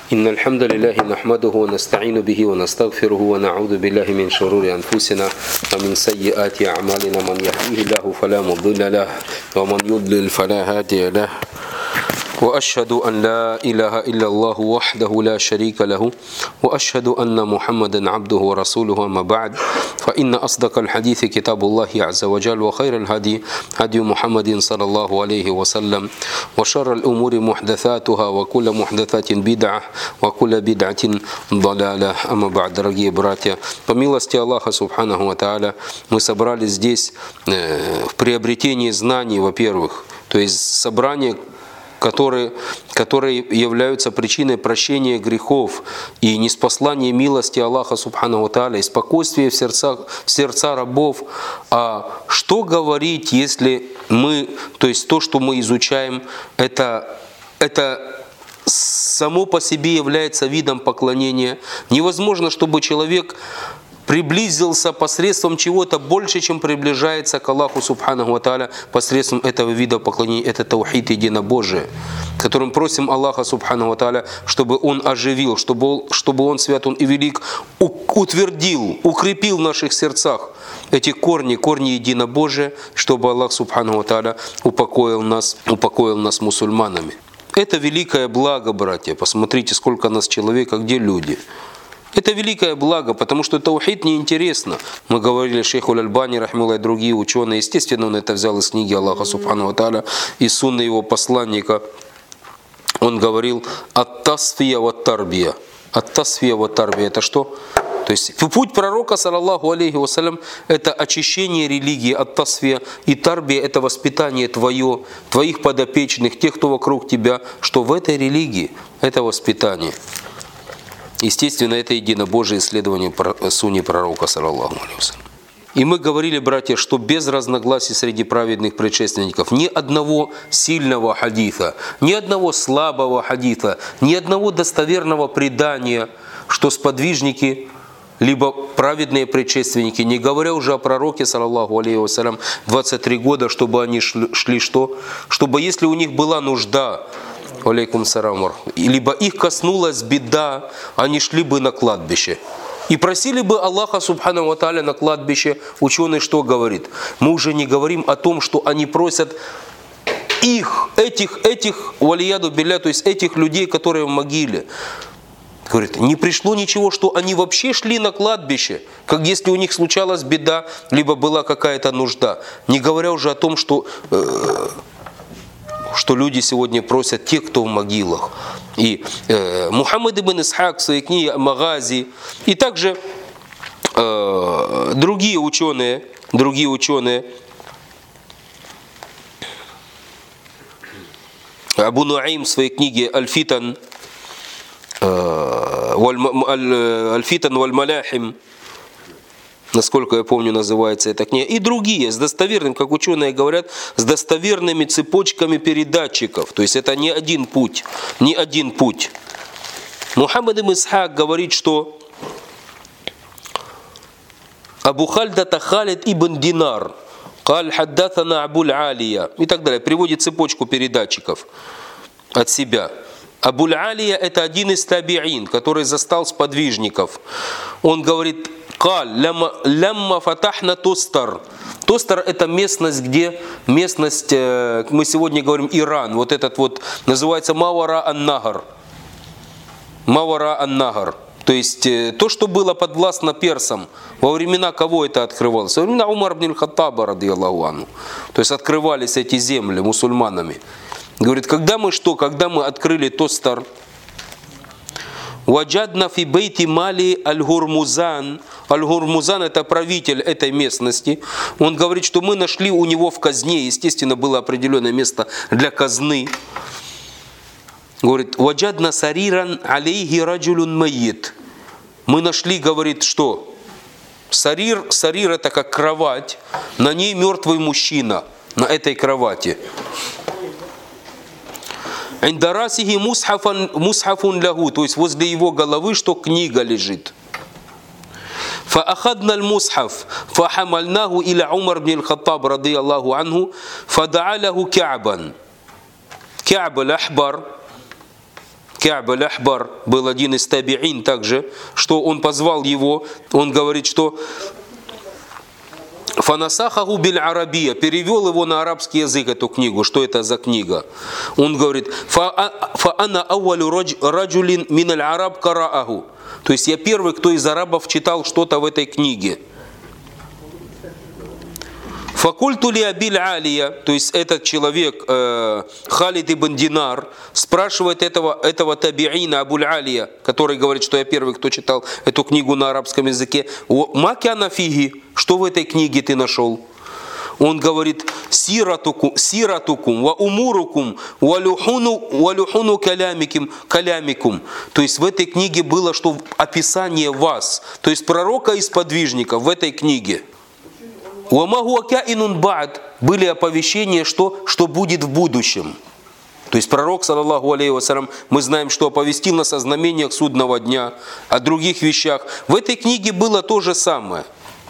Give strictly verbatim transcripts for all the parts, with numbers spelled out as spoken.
إن الحمد لله نحمده ونستعين به ونستغفره ونعوذ بالله من شرور أنفسنا ومن سيئات أعمالنا من يهديه الله فلا مضل له ومن يضلل فلا هادي له وأشهد أن لا إله إلا الله وحده لا شريك له وأشهد أن محمدا عبده ورسوله أما بعد فإن أصدق الحديث كتاب الله عز وجل وخير الهدي هدي محمد صلى الله عليه وسلم وشر الأمور محدثاتها وكل محدثة بدعة وكل بدعة ضلالة. أما بعد, дорогие братья, по милости Аллаха Субханаху ва Тааля мы собрались здесь в приобретении знаний, во-первых, то есть собрание, которые, которые являются причиной прощения грехов и ниспослания милости Аллаха Субханаху ва Тааля и спокойствия в сердцах, в сердца рабов. А что говорить, если мы, то есть то, что мы изучаем, это, это само по себе является видом поклонения. Невозможно, чтобы человек приблизился посредством чего-то больше, чем приближается к Аллаху Субханаху ва Тааля посредством этого вида поклонения. Это таухид, единобожие, которым просим Аллаха Субханаху ва Тааля, чтобы Он оживил, чтобы, чтобы Он, свят Он и велик, утвердил, укрепил в наших сердцах эти корни, корни единобожия, чтобы Аллах Субханаху ва Тааля упокоил нас, упокоил нас мусульманами. Это великое благо, братья. Посмотрите, сколько нас человек, а где люди. Это великое благо, потому что таухид неинтересно. Мы говорили, шейх Аль-Альбани, рахмилла, и другие ученые. Естественно, он это взял из книги Аллаха Субхану ва Тааля, из сунны его посланника. Он говорил «Ат-тасфия ва-тарбия». «Ат-тасфия ва-тарбия» — это что? То есть путь пророка, саллаллаху алейхи вассалям, это очищение религии, ат-тасфия, и тарбия — это воспитание твое, твоих подопечных, тех, кто вокруг тебя, что в этой религии это воспитание. Естественно, это единобожие исследование сунни пророка, саллаллаху алейхи вассалям. И мы говорили, братья, что без разногласий среди праведных предшественников ни одного сильного хадиса, ни одного слабого хадиса, ни одного достоверного предания, что сподвижники либо праведные предшественники, не говоря уже о пророке, саллаллаху алейхи вассалям, двадцать три года, чтобы они шли, шли что? Чтобы если у них была нужда, алейкум салам, либо их коснулась беда, они шли бы на кладбище. И просили бы Аллаха Субхану ва Тааля на кладбище. Ученый что говорит? Мы уже не говорим о том, что они просят их, этих, этих, валияду билля, то есть этих людей, которые в могиле. Говорит, не пришло ничего, что они вообще шли на кладбище, как если у них случалась беда, либо была какая-то нужда. Не говоря уже о том, что, э, что люди сегодня просят те, кто в могилах. И э, Мухаммад ибн Исхак в своей книге «Магази», и также э, другие ученые, другие ученые, Абу Нуайм в своей книге «Аль-Фитан», «Аль-Фитан валь-Маляхим», насколько я помню, называется эта книга, и другие, с достоверным, как ученые говорят, с достоверными цепочками передатчиков. То есть это не один путь, не один путь. Мухаммад ибн Исхак говорит, что Абу Хальдата Халид ибн Динар, Каль хаддатана Абуль Алия, и так далее, приводит цепочку передатчиков от себя. Абуль Алия — это один из табиин, который застал сподвижников. Он говорит: «Каль лямма фатахна Тостар». Тостар — это местность, где местность, мы сегодня говорим Иран, вот этот вот называется Мавара ан-Нахар. Мавара ан-Нахар. То есть то, что было подвластно персам. Во времена кого это открывалось? Во времена Умар ибн аль-Хаттаба, радийаллаху анху. То есть открывались эти земли мусульманами. Говорит, когда мы что? Когда мы открыли Тостар, «Ваджадна фи бейти мали аль-Гурмузан». Аль-Гурмузан — это правитель этой местности. Он говорит, что мы нашли у него в казне, естественно, было определенное место для казны. Говорит, «Ваджадна сариран алейхи раджулун майит». Мы нашли, говорит, что? Сарир, сарир — это как кровать, на ней мертвый мужчина, на этой кровати. «Индарасихи мусхафун лягу», то есть возле его головы что? Книга лежит. فأخذنا المصحف فحملناه إلى عمر بن الخطاب رضي الله عنه فدعا له كعبا. Кяб аль-Ахбар, Ка'б аль-Ахбар был один из табиин также, что он позвал его, он говорит, что «Фанасахаху биль-арабия», перевел его на арабский язык, эту книгу. Что это за книга? Он говорит «Фа'ана ауалю раджулин мин аль-араб карааху». То есть я первый, кто из арабов читал что-то в этой книге. Факульту ли Абиль Алия, то есть этот человек, э, Халид ибн Динар, спрашивает этого, этого табиина Абуль Алия, который говорит, что я первый, кто читал эту книгу на арабском языке. Ма кяна фиги, что в этой книге ты нашел? Он говорит, сиратукум, сиратукум, ва умурукум, ва люхуну, ва люхуну калямиким, калямикум. То есть в этой книге было, что описание вас, то есть пророка и сподвижника в этой книге. Были оповещения, что, что будет в будущем. То есть пророк, саллаллаху алейхи вассалям, мы знаем, что оповестил нас о знамениях судного дня, о других вещах. В этой книге было то же самое.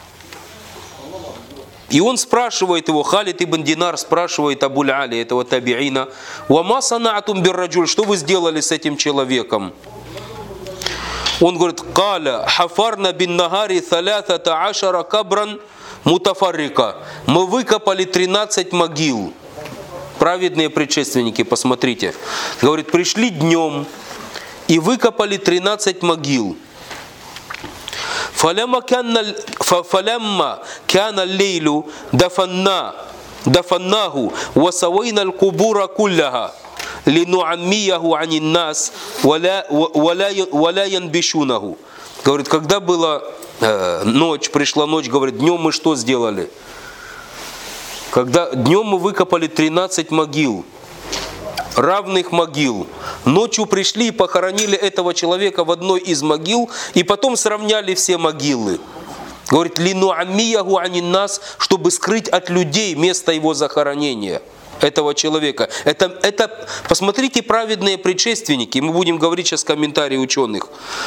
И он спрашивает его, Халид ибн Динар спрашивает Абуль Али, этого табиина, «Вама санаатум бир-раджуль», что вы сделали с этим человеком? Он говорит, «Каля хафарна бин нагари салясата ашара кабран мутафаррика». Мы выкопали тринадцать могил. Праведные предшественники, посмотрите. Говорит, пришли днем и выкопали тринадцать могил. «Фалямма кяна лейлю дафанна дафаннаху васавайна аль-кубура кулляха линуаммияху анин нас валя янбишунаху». Говорит, когда была э, ночь, пришла ночь, говорит, днем мы что сделали? Когда днем мы выкопали тринадцать могил, равных могил. Ночью пришли и похоронили этого человека в одной из могил, и потом сравняли все могилы. Говорит, линуаммияху анин нас, чтобы скрыть от людей место его захоронения, этого человека. Это, это, посмотрите, праведные предшественники, мы будем говорить сейчас комментарии ученых.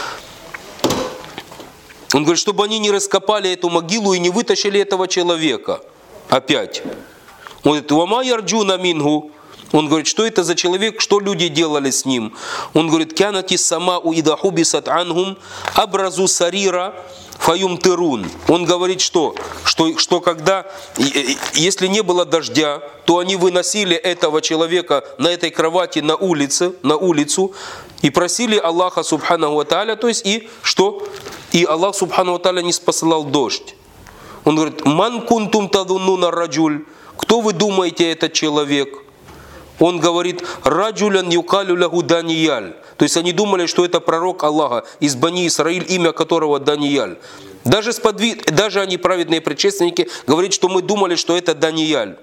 Он говорит, чтобы они не раскопали эту могилу и не вытащили этого человека. Опять. Он говорит, «Вама ярджуна мингу». Он говорит, что это за человек, что люди делали с ним? Он говорит, «Кянати самау ида хубисат ангум абразу сарира фаюм тырун». Он говорит, что? Что, что когда, если не было дождя, то они выносили этого человека на этой кровати на улице, на улицу и просили Аллаха субханаху ва тааля, то есть и что? И Аллах субханаху ва тааля не спосылал дождь. Он говорит, «Ман кунтум тадуннуна раджуль». Кто вы думаете этот человек? Он говорит, «Раджулян юкалю лаху Данияль». То есть они думали, что это пророк Аллаха из Бани Исраиль, имя которого Данияль. Даже, сподви... Даже они, праведные предшественники, говорят, что мы думали, что это Данияль.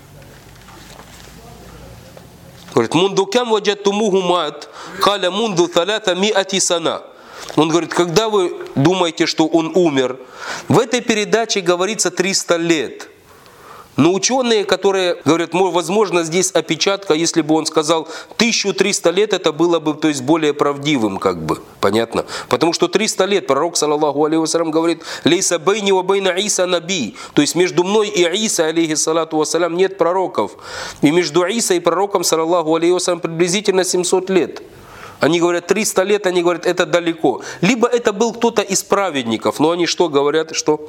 Говорит, «Мунду кям ваджаттумуху мат, каля мунду талята миати сана». Он говорит, когда вы думаете, что он умер? В этой передаче говорится триста лет. Но ученые, которые говорят, возможно, здесь опечатка, если бы он сказал тысяча триста лет, это было бы, то есть, более правдивым, как бы, понятно? Потому что триста лет, пророк, саллаллаху алейхи вассалям, говорит, «Лейса бейни ва бейна Иса наби». То есть, между мной и Иса, алейхи салату вассалям, нет пророков. И между Иса и пророком, саллаллаху алейхи вассалям, приблизительно семьсот лет. Они говорят, триста лет, они говорят, это далеко. Либо это был кто-то из праведников, но они что говорят, что...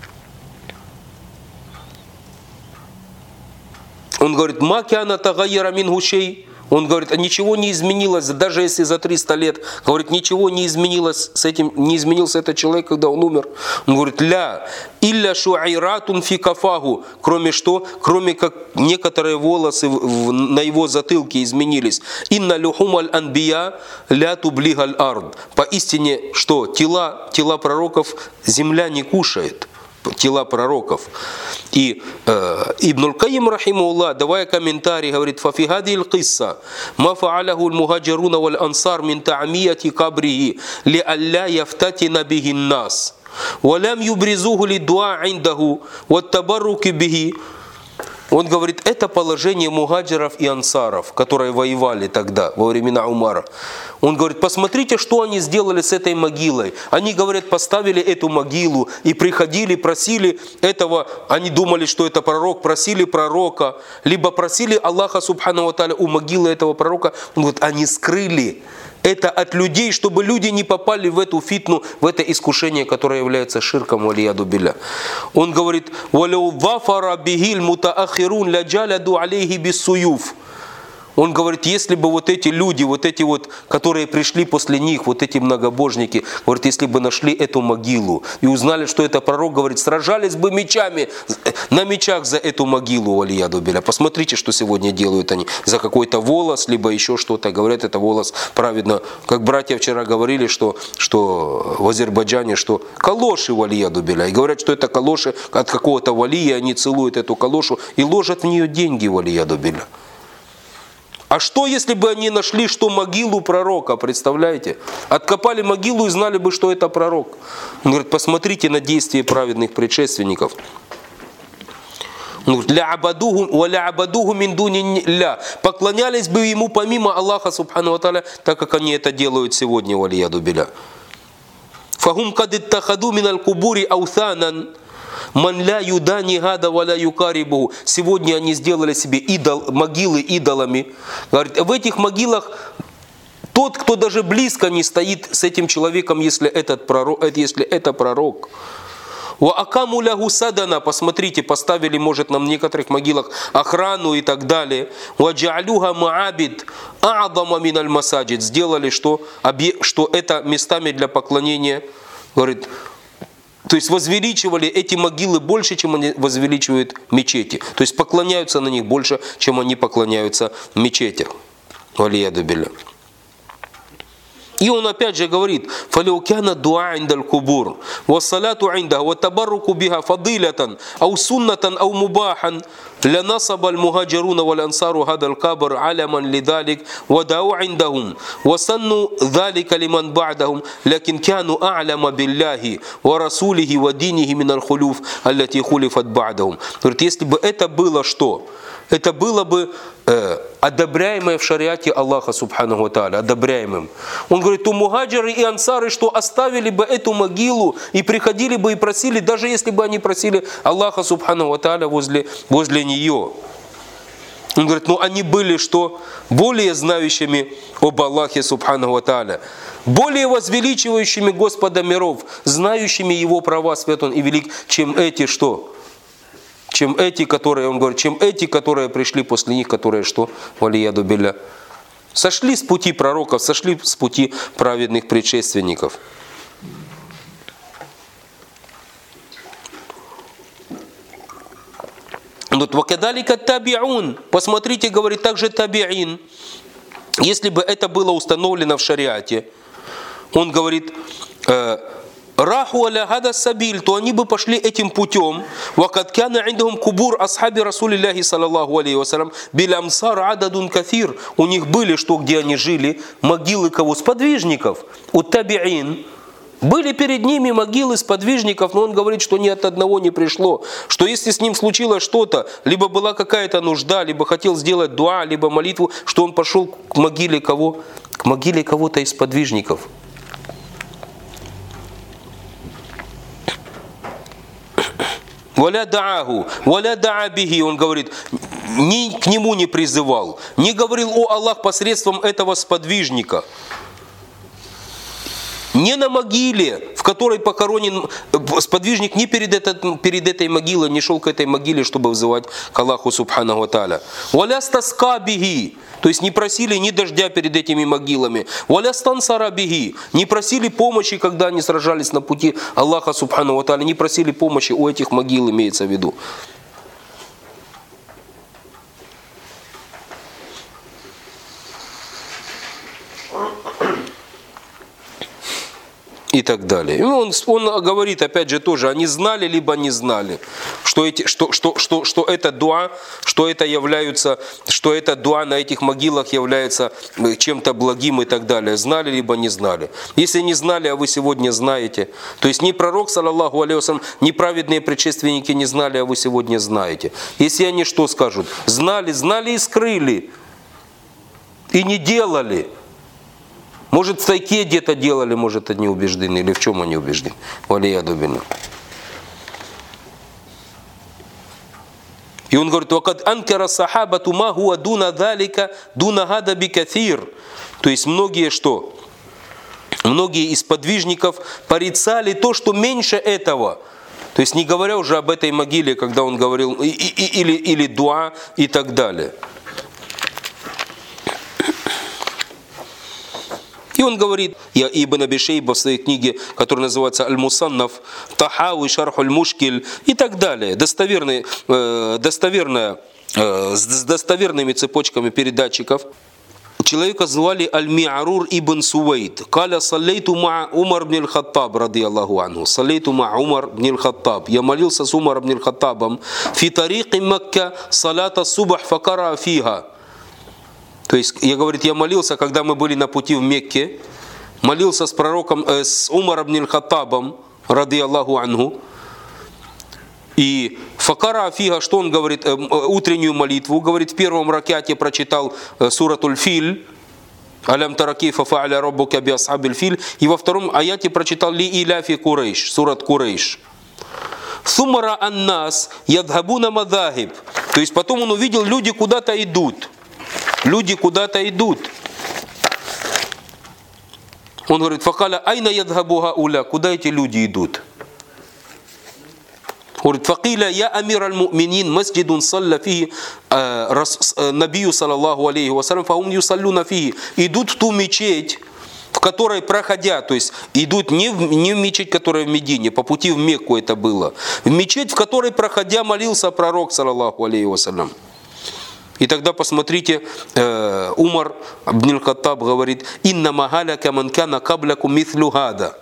Он говорит, «Ма кяна тагайяра мин гушей». Он говорит, ничего не изменилось, даже если за триста лет. Говорит, ничего не изменилось с этим, не изменился этот человек, когда он умер. Он говорит, «Ля, илля шуайратун фи кафаху». Кроме что? Кроме как некоторые волосы на его затылке изменились. «Инна люхумаль анбия ля тублигаль ард». Поистине, что? Тела, тела пророков земля не кушает. Тела пророков. И э, Ибн аль-Кайим рахимахуллах, давая комментарий, говорит, «Фафи хади аль-кисса ма фа'аляху аль-мухаджируна валь-ансар мин та'мияти кабрихи ли алля яфтатина бихи нас ва лям юбризуху ли дуа индаху ва табарруки бихи». Он говорит, говорит, это положение мухаджиров и ансаров, которые воевали тогда, во времена Умара. Он говорит, посмотрите, что они сделали с этой могилой. Они, говорят, поставили эту могилу и приходили, просили этого, они думали, что это пророк, просили пророка, либо просили Аллаха Субхану ва Тааля у могилы этого пророка. Он говорит, они скрыли это от людей, чтобы люди не попали в эту фитну, в это искушение, которое является ширком, валияду билля. Он говорит, «Валяу вафара бихиль мутаахирун ляджаляду алейхи биссуюф». Он говорит, если бы вот эти люди, вот эти вот, которые пришли после них, вот эти многобожники, говорит, если бы нашли эту могилу и узнали, что это пророк, говорит, сражались бы мечами, на мечах за эту могилу, валияду билля. Посмотрите, что сегодня делают они. За какой-то волос, либо еще что-то. Говорят, это волос праведно. Как братья вчера говорили, что, что в Азербайджане, что калоши, валияду билля. И говорят, что это калоши от какого-то валия, они целуют эту калошу и ложат в нее деньги, валияду билля. А что, если бы они нашли, что могилу пророка, представляете? Откопали могилу и знали бы, что это пророк. Он говорит, посмотрите на действия праведных предшественников. Он говорит, «Ля абадуху мин дуни ля». Поклонялись бы ему помимо Аллаха, субхану ва тааля, так как они это делают сегодня, валияду билля. «Фахум кад иттахаду миналь кубури аутанан». «Ман ля юдани гада ва ля юкарибу». Сегодня они сделали себе идол, могилы идолами. Говорит, в этих могилах тот, кто даже близко не стоит с этим человеком, если, этот пророк, если это пророк. «Ва акаму лягу садана». Посмотрите, поставили, может, на некоторых могилах охрану и так далее. «Ва джа'алюха ма'абид а'адама миналь масаджид». Сделали, что, что это местами для поклонения. Говорит, то есть возвеличивали эти могилы больше, чем они возвеличивают мечети. То есть поклоняются на них больше, чем они поклоняются в мечетях. Валияду билля. И он опять же говорит, «Фалеукяна дуа индаль кубур, вассаляту инда, ваттабарруку биха фадилятан, ау суннатан, ау мубахан, ля насабаль мухаджируна валь ансару хадаль кабр аляман лидалик, вадау индахум, васанну далика лиман ба'дахум, лякин кяну а'ляма билляхи, ва расулихи, ва динихи миналь хулюф, аллати хулифат ба'дахум». Говорит, если бы это было что? Это было бы э, одобряемое в шариате Аллаха Субхану ва Тааля, одобряемым. Он говорит, у мухаджиры и ансары, что оставили бы эту могилу и приходили бы и просили, даже если бы они просили Аллаха Субхану ва Тааля возле, возле нее. Он говорит, ну они были что? Более знающими об Аллахе Субхану ва Тааля, более возвеличивающими Господа миров, знающими Его права, свят Он и велик, чем эти что? Чем эти, которые, он говорит, чем эти, которые пришли после них, которые что? Валияду билля. Сошли с пути пророков, сошли с пути праведных предшественников. «Вакадалика табиун». Посмотрите, говорит, также табиин. Если бы это было установлено в шариате, он говорит, раху аля хада сабиль, то они бы пошли этим путем. Вакад кяна индахум кубур асхаби расулиллахи саллаллаху алейхи вассалям бил амсар ададун кафир. У них были, что где они жили, могилы кого? Сподвижников. У табиин. Были перед ними могилы сподвижников, но он говорит, что ни от одного не пришло. Что если с ним случилось что-то, либо была какая-то нужда, либо хотел сделать дуа, либо молитву, что он пошел к могиле кого? К могиле кого-то из сподвижников. «Валя дааху, валя даа бихи», он говорит, ни к нему не призывал, не говорил о Аллах посредством этого сподвижника. Не на могиле, в которой похоронен сподвижник, не перед, этот, перед этой могилой, не шел к этой могиле, чтобы взывать к Аллаху Субхану ва Тааля. «Валя стаска бихи», то есть не просили ни дождя перед этими могилами. «Валя стансара бихи», не просили помощи, когда они сражались на пути Аллаха Субхану ва Тааля, не просили помощи у этих могил, имеется в виду. и так далее. И он, он говорит, опять же, тоже, они знали, либо не знали, что, эти, что, что, что, что это дуа, что это являются, что это дуа на этих могилах является чем-то благим и так далее. Знали, либо не знали. Если не знали, а вы сегодня знаете, то есть ни пророк, саллаллаху алейхи вассалям, ни праведные предшественники не знали, а вы сегодня знаете. Если они что скажут? Знали, знали и скрыли. И не делали. Может, в тайке где-то делали, может, они убеждены. Или в чем они убеждены? Валияду билля. И он говорит, «Вакад анкара сахабату ма хуа дуна далика дуна гада бикаthир». То есть многие что? Многие из подвижников порицали то, что меньше этого. То есть не говоря уже об этой могиле, когда он говорил, и, и, или, или дуа и так далее. И он говорит, я Ибн Аби Шейба в своей книге, которая называется «Аль-Мусаннаф», «Тахауи Шархуль Мушкиль» и так далее, достоверные, э, достоверная, э, с достоверными цепочками передатчиков. Человека звали Аль-Ми'арур ибн Сувейд. «Каля саллейту ма Умар бн аль-Хаттаб, ради Аллаху анху». «Саллейту ма Умар бн аль-Хаттаб». Я молился с Умаром бн аль-Хаттабом. «Фи тарики Макка салата субах факара фиха». То есть, я, говорит, я молился, когда мы были на пути в Мекке, молился с пророком, э, с Умаром бн аль-Хаттабом, ради Аллаху анху. И факара фига, что он говорит, э, утреннюю молитву, говорит, в первом ракате прочитал э, суратуль Филь, «Алям таракифа фа'аля раббука би асхабиль филь», и во втором аяте прочитал «Ли иляфи Курейш», сурат Курейш. «Сумара аннас ядхабуна мадахиб». То есть, потом он увидел, люди куда-то идут. Люди куда-то идут. Он говорит, факаля айна ядхабуха уля, куда эти люди идут? Говорит, факиля я амир аль-му'минин, масджидун салля фихи набию саллаллаху алейхи вассалям, фаум юсаллюна фихи. Идут в ту мечеть, в которой проходя, то есть идут не в, не в мечеть, которая в Медине, по пути в Мекку это было, в мечеть, в которой проходя молился пророк саллаллаху алейхи вассалям. И тогда посмотрите, э, Умар бн аль-Хаттаб говорит, «Инна магаляка ман кана кабляку митhlю гада».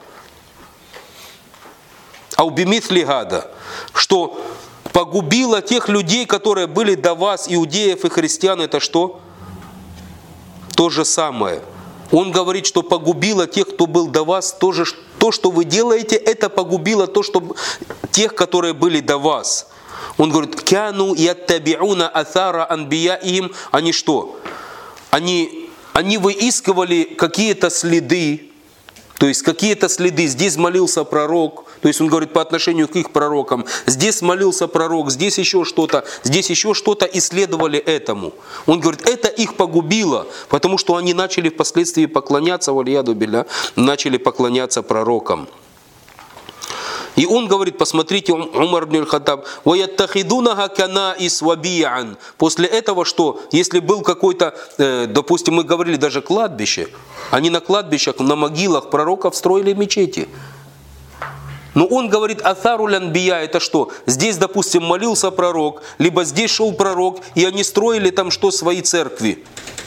Аубимитли гада. Что погубило тех людей, которые были до вас, иудеев и христиан, это что? То же самое. Он говорит, что погубило тех, кто был до вас, тоже, то, что вы делаете, это погубило то, что, тех, которые были до вас. Он говорит, «Кяну яттабиуна аthара анбияихим». Они что? Они, они выискивали какие-то следы, то есть какие-то следы. Здесь молился пророк, то есть он говорит по отношению к их пророкам. Здесь молился пророк, здесь еще что-то, здесь еще что-то, исследовали этому. Он говорит, это их погубило, потому что они начали впоследствии поклоняться, валияду билля, начали поклоняться пророкам. И он говорит, посмотрите, Умар бн аль-Хаттаб, «Ваяттахидунаха канаис вабиян». После этого что? Если был какой-то, э, допустим, мы говорили даже кладбище, они на кладбищах, на могилах пророков строили мечети. Но он говорит, «Атharul анбия» это что? Здесь, допустим, молился пророк, либо здесь шел пророк, и они строили там что? Свои церкви.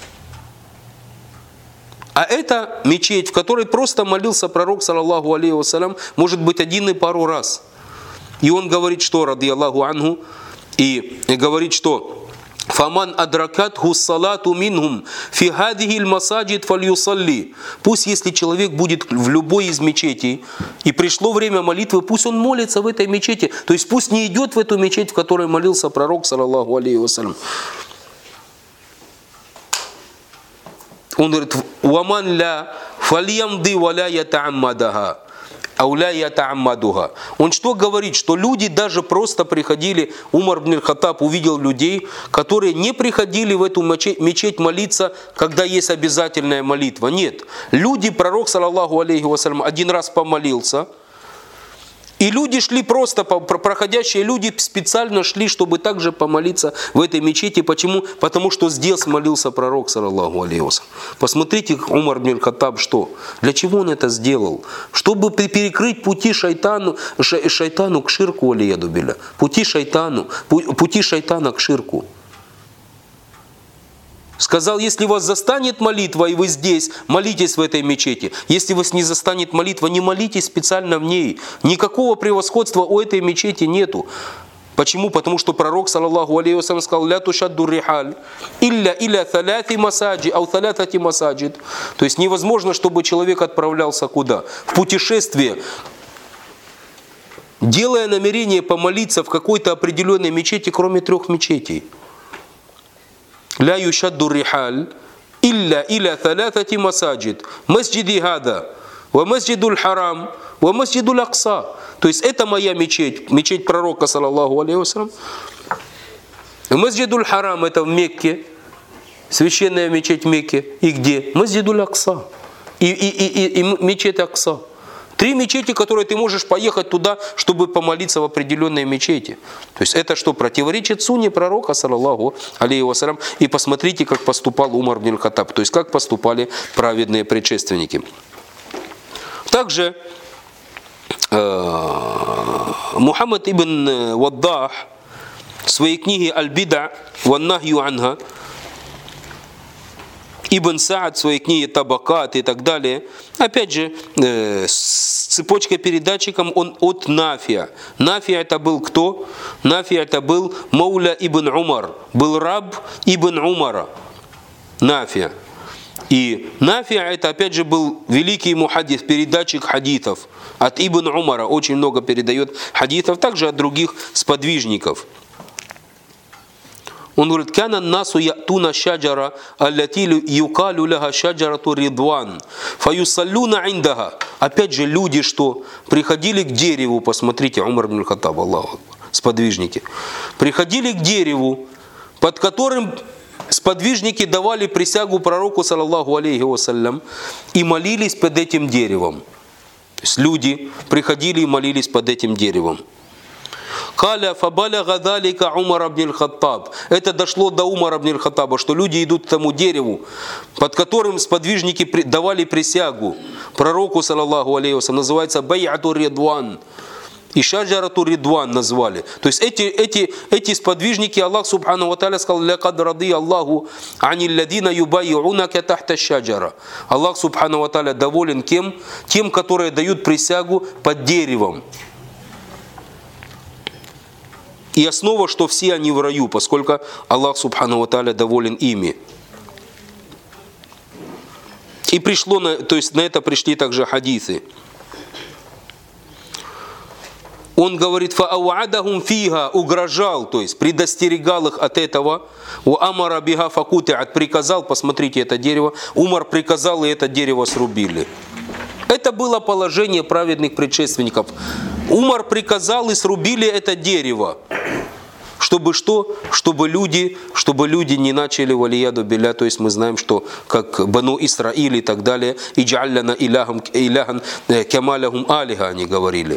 А это мечеть, в которой просто молился пророк, саллаллаху алейхи вассалям, может быть, один и пару раз. И он говорит, что, ради Аллаху анху, и говорит, что «Фаман адракатху салату минхум фи хадихи масаджид фальюсалли». Пусть, если человек будет в любой из мечетей, и пришло время молитвы, пусть он молится в этой мечети. То есть пусть не идет в эту мечеть, в которой молился пророк, саллаллаху алейхи вассалям. Он говорит, «Уаман ля фальямды валя ятааммадаха, ауля ятааммадуха». Он что говорит? Что люди даже просто приходили, Умар бн аль-Хаттаб увидел людей, которые не приходили в эту мечеть молиться, когда есть обязательная молитва. Нет. Люди, пророк, саллаллаху алейхи вассалям, один раз помолился, и люди шли просто, проходящие люди специально шли, чтобы также помолиться в этой мечети. Почему? Потому что здесь молился пророк, саллаллаху алейхи вассалям. Посмотрите, Умар бн аль-Хаттаб, что? Для чего он это сделал? Чтобы перекрыть пути шайтану, шайтану к ширку, алияду билля. Пути шайтану, пути шайтана к ширку. Сказал, если вас застанет молитва, и вы здесь, молитесь в этой мечети. Если вас не застанет молитва, не молитесь специально в ней. Никакого превосходства у этой мечети нету. Почему? Потому что пророк, саллаллаху алейхи вассалям, сказал: «Ля тушадду рихаль, илля илля таляти масаджи, ау талятати масаджид». То есть невозможно, чтобы человек отправлялся куда? В путешествие, делая намерение помолиться в какой-то определенной мечети, кроме трех мечетей. «Ля юшадду рихаль, илля илля талятати масаджид, масджиди гада, ва масджидуль харам, ва масджидуль акса». То есть это моя мечеть, мечеть пророка, саллаллаху алейхи вассалям. Масджидуль харам — это в Мекке, священная мечеть в Мекке. И где? Масджидуль акса. И, и, и, и, и мечеть Акса. Три мечети, которые ты можешь поехать туда, чтобы помолиться в определенной мечети. То есть это что, противоречит сунне пророка, саллаллаху алейхи вассалям. И посмотрите, как поступал Умар ибн аль-Хаттаб. То есть как поступали праведные предшественники. Также Мухаммад ибн Ваддах в своей книге «Аль-Бида ван нахью анха», Ибн Саад в своей книге «Табакат» и так далее, опять же, э, с цепочкой передатчиком он от Нафия. Нафия это был кто? Нафия это был Мауля ибн Умар, был раб ибн Умара. Нафия. И Нафия это опять же был великий мухаддис, передатчик хадитов. От ибн Умара очень много передает хадитов, также от других сподвижников. Он говорит: «Кана насу ятуна шаджара, аллати юкалю ляха шаджарату ридван, фаюсаллюна индаха». Опять же, люди, что приходили к дереву, посмотрите, Умар ибн аль-Хаттаб, Аллаху акбар, сподвижники, приходили к дереву, под которым сподвижники давали присягу пророку, саллаллаху алейхи вассалям, и молились под этим деревом. То есть люди приходили и молились под этим деревом. Каля фабаляга далика Умар ибн аль-Хаттаб. Это дошло до Умара ибн аль-Хаттаба, что люди идут к тому дереву, под которым сподвижники давали присягу пророку, саллаллаху алейхи вассалям. Называется Бай'ату Ридван. И Шаджарату Ридван назвали. То есть эти, эти, эти сподвижники, Аллах субхану ва тааля сказал: «Лякад ради Аллаху анил ладина юбайюнака тахта шаджара». Аллах субхану ва тааля доволен кем? Тем, которые дают присягу под деревом. И основа, что все они в раю, поскольку Аллах субхану ва тааля доволен ими. И пришло, на, то есть на это пришли также хадисы. Он говорит: «Фаауадахум фиха», угрожал, то есть предостерегал их от этого. «У амара биха факутиат», приказал, посмотрите это дерево. Умар приказал, и это дерево срубили. Это было положение праведных предшественников. Умар приказал, и срубили это дерево. Чтобы что? Чтобы люди, чтобы люди не начали валияду билля. То есть мы знаем, что как Бану Исраиль и так далее, «Иджалляна иляхан кямалахум алиха», они говорили.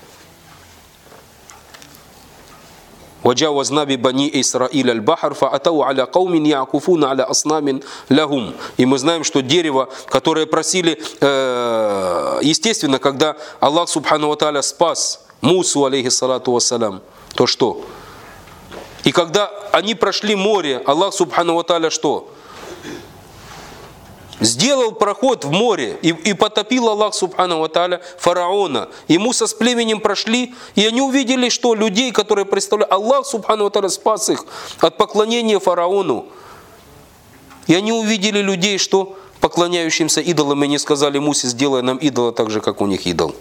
«Ваджавазна би бани Исраиль аль-бахар, фаатау аля каумин яакуфуна аля аснамин лахум». И мы знаем, что дерево, которое просили, естественно, когда Аллах субхану ва тааля спас Мусу, алейхи салату вассалям, то что? И когда они прошли море, Аллах субхану ва тааля что? Сделал проход в море, и, и потопил Аллах субхану ва тааля фараона. И Муса с племенем прошли, и они увидели, что людей, которые представляли, Аллах субхану ва тааля спас их от поклонения фараону. И они увидели людей, что поклоняющимся идолам, и они сказали Мусе: сделай нам идола так же, как у них идол.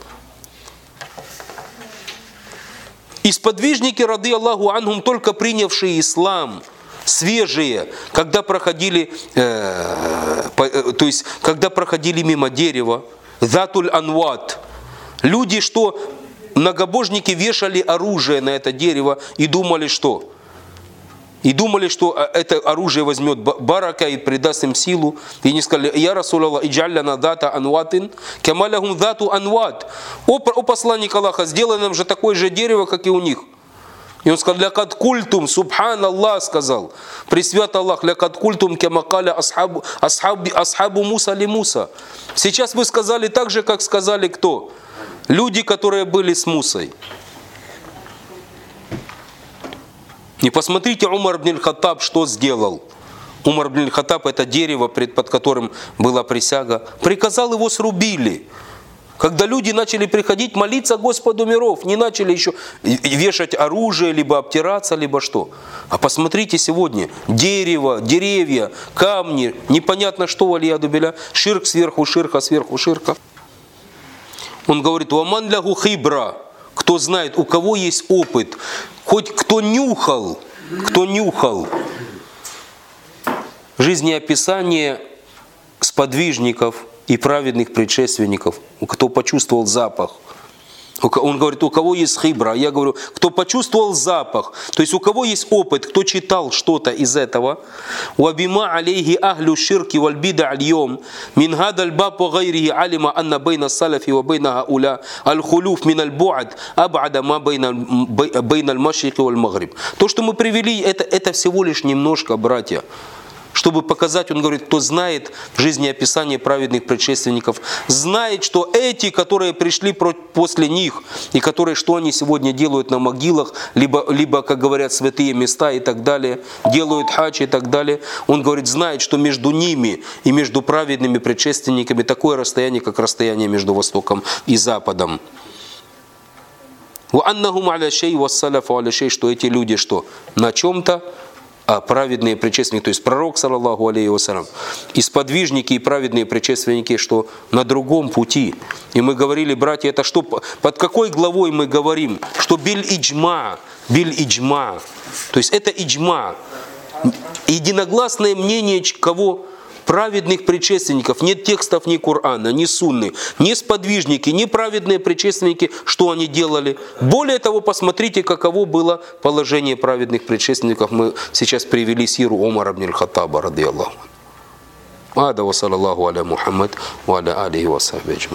И сподвижники, рады Аллаху анхум, только принявшие ислам, свежие, когда проходили, э, по, э, то есть когда проходили мимо дерева, затуль анват, люди, что многобожники вешали оружие на это дерево и думали, что? И думали, что это оружие возьмет барака и придаст им силу. И не сказали: «Я Расулаллах, иджалляна дата анватин, камалахум дату анват». О, о посланник Аллаха, сделай нам же такое же дерево, как и у них. И он сказал: «Лякад культум», субханаллах сказал, пресвят Аллах, «Лякад культум кемакаля асхабу, асхабу, асхабу Муса ли Муса». Сейчас вы сказали так же, как сказали кто? Люди, которые были с Мусой. И посмотрите, Умар ибн аль-Хаттаб что сделал. Умар ибн Хаттаб, это дерево, под которым была присяга, приказал, его срубили. Когда люди начали приходить молиться Господу миров, не начали еще вешать оружие, либо обтираться, либо что. А посмотрите сегодня, дерево, деревья, камни, непонятно что, валияду билля, ширк сверху ширка, сверху ширка. Он говорит, ваман лягу хибра, кто знает, у кого есть опыт, хоть кто нюхал, кто нюхал жизнеописание сподвижников и праведных предшественников, кто почувствовал запах. Он говорит, у кого есть хибра, я говорю, кто почувствовал запах, то есть у кого есть опыт, кто читал что-то из этого. وَبِمَا عَلَيْهِ أَهْلُ الشِّرْكِ وَالْبِدَعِ الْيَوْمِ مِنْ هَذَا الْبَابِ وَغَيْرِهِ عَلِمَ أَنَّ بَيْنَ السَّلَفِ وَبَيْنَ هؤلاء الْخُلُوفِ مِنَ الْبُعْدِ أَبْعَدَ مَا بَيْنَ الْمَشْرِقِ وَالْمَغْرِبِ. То, что мы привели, это, это всего лишь немножко, братья. Чтобы показать, он говорит, кто знает жизнеописание праведных предшественников, знает, что эти, которые пришли после них, и которые, что они сегодня делают на могилах, либо, либо, как говорят, святые места и так далее, делают хадж и так далее, он говорит, знает, что между ними и между праведными предшественниками такое расстояние, как расстояние между Востоком и Западом. وَأَنَّهُمْ عَلَى شَيْءٍ وَالسَّلَفُ عَلَى شَيْءٍ, что эти люди что? На чем-то, а праведные предшественники, то есть пророк, саллаллаху алейхи вассалям, и сподвижники и праведные предшественники, что на другом пути. И мы говорили, братья, это что, под какой главой мы говорим? Что биль иджма, биль иджма. То есть это иджма. Единогласное мнение кого? Праведных предшественников. Нет текстов ни Корана, ни Сунны, ни сподвижники, ни праведные предшественники, что они делали. Более того, посмотрите, каково было положение праведных предшественников. Мы сейчас привели сиру Умара ибн Хаттаба, радийаллаху анху. Ада ва саллаллаху аля Мухаммад ва аля алихи ва сахбихи.